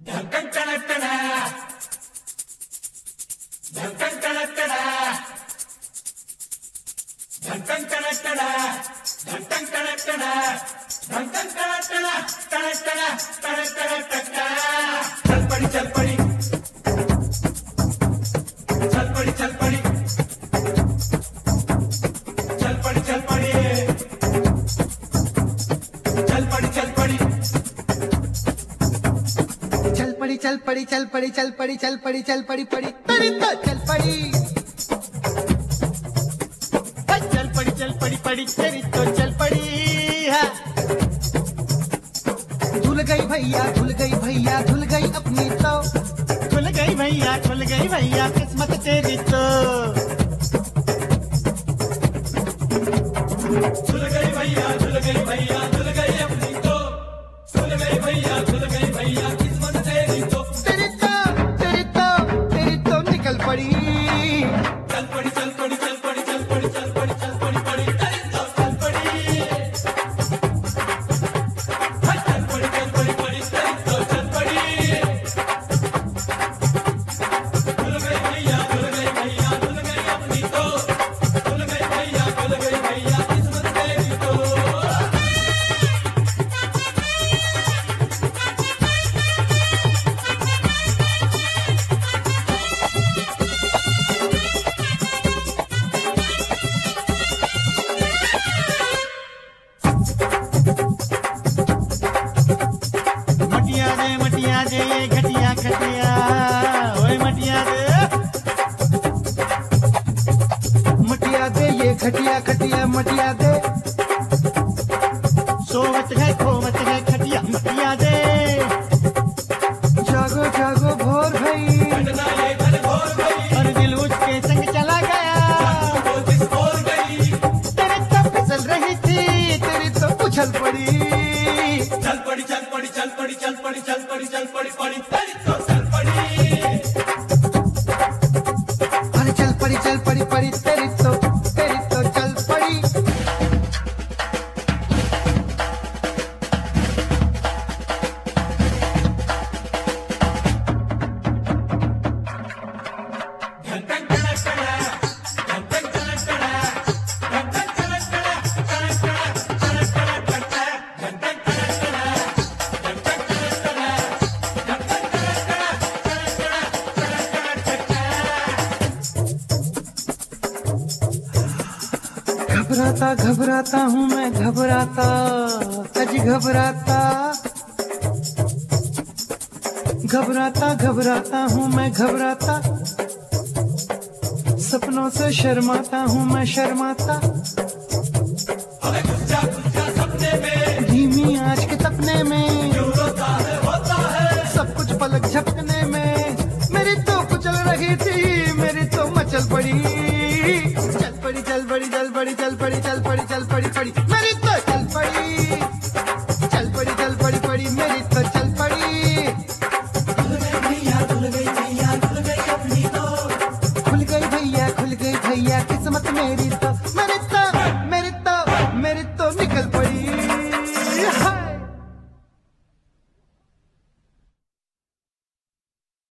धड़कन तड़क तड़ा, धड़कन तड़क तड़ा, धड़कन तड़क तड़ा, धड़कन तड़क तड़ा, धड़कन तड़क तड़ा, तड़क तड़ा, तड़क तड़क तड़ा। चल पड़ी, चल पड़ी, चल पड़ी, चल पड़ी, चल पड़ी, चल पड़ी, चल पड़ी, चल पड़ी, चल पड़ी चल पड़ी चल पड़ी चल पड़ी चल पड़ी पड़ी पड़ी तो चल पड़ी चल पड़ी पड़ी तेरी तो चल पड़ी धुल गई भैया धुल गई भैया धुल गई अपनी तो धुल गई भैया किस्मत तेरी तो धुल गई भैया, धुल गई भैया, धुल गई अपनी तो, धुल गई भैया, धुल गई भैया, किस्मत तेरी तो। तेरी तो निकल पड़ी चल पड़ी, चल पड़ी, चल पड़ी, चल पड़ी, चल पड़ी, चल पड़ी, पड़ी, तेरी तो चल पड़ी। हाय चल पड़ी, चल पड़ी, पड़ी, तेरी तो चल पड़ी। धुल गई भैया, धुल गई भैया, धुल गई अपनी तो, धुल गई भैया, धुल गई भैया, किस्मत तेरी तो। मटिया दे ये घटिया घटिया ओए मटिया दे ये घटिया घटिया मटिया दे सोवत है खोवत है खटिया मटिया दे जागो जागो भोर भई घटना ये घर भोर गई, और दिल उसके संग चला गया वो जिस भोर गई। तेरी तो फिसल रही थी तेरी तो उछल पड़ी चल पड़ी, चल पड़ी, चल पड़ी, चल पड़ी, चल पड़ी, चल पड़ी, पड़ी, तेरी तो चल पड़ी। अरे चल पड़ी पड़ी तेरी तो चल पड़ी धड़कन तड़क तड़ा, धड़कन तड़क तड़ा, धड़कन तड़क तड़ा, तड़क तड़ा, तड़क तड़ा तड़ा, धड़कन तड़क तड़ा, धड़कन तड़क तड़ा, धड़कन तड़क तड़ा, तड़क तड़ा, तड़क तड़ा तड़ा। घबराता हूँ मैं घबराता अजी घबराता हूँ मैं घबराता सपनों से शर्माता हूँ मैं शर्माता अबे गुस्सा गुस्सा सपने में, धीमी आँच के तपने में क्यों रोता है, होता है। सब कुछ पलक झपकने में मेरी तो कुचल रही थी मेरी तो मचल पड़ी चल पड़ी चल पड़ी चल पड़ी चल पड़ी चल पड़ी चल पड़ी पड़ी मेरी तो चल पड़ी पड़ी मेरी तो चल पड़ी धुल गई भैया, धुल गई भैया, धुल गई अपनी तो, खुल गई भैया किस्मत मेरी